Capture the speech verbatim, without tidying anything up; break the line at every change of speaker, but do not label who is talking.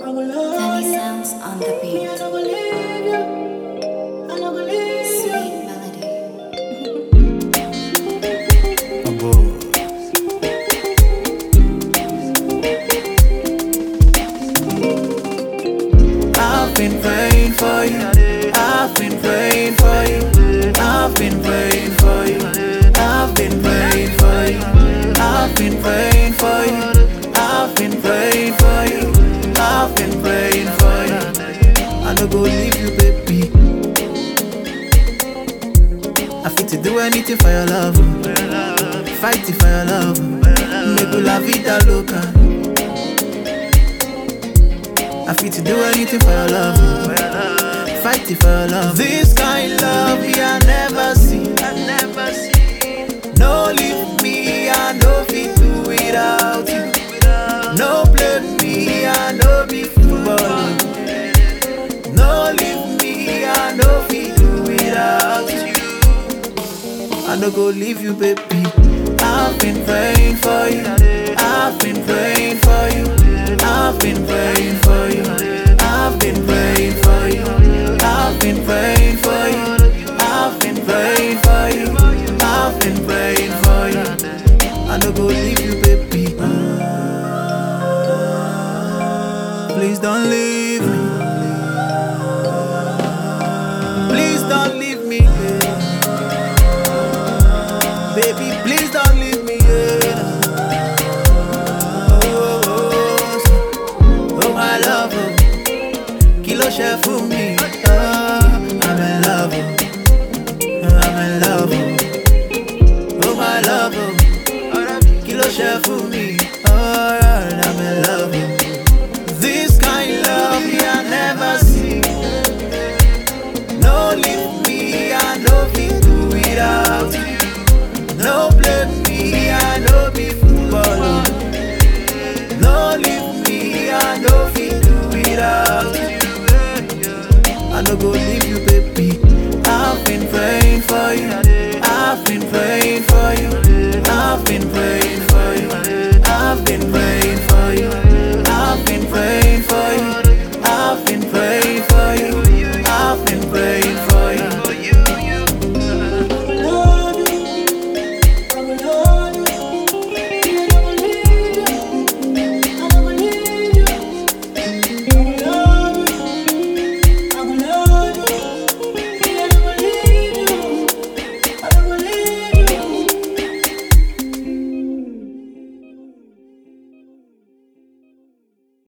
Danny sounds on the beat. Sweet melody.
I've been praying for you. I've been praying for you. I've been praying for you. I've been praying for you. I've been praying for you. I've been praying for you. I've been praying for you. I no go leave you, baby. I fit to do anything for your love, fight it for your love. Make you la vida loca. I fit to do anything for your love, fight it for your love. This kind love I never see, I never see. No leave me, I no fit do without you. No blame me, I no be football. No leave me, I no fit do without you. I no go leave you, baby. I've been praying for you. I've been praying for you. I've been praying for you. I've been praying for you. I've been praying for you. I've been praying for you. I've been praying for you. I no go leave you, baby. Please don't leave me.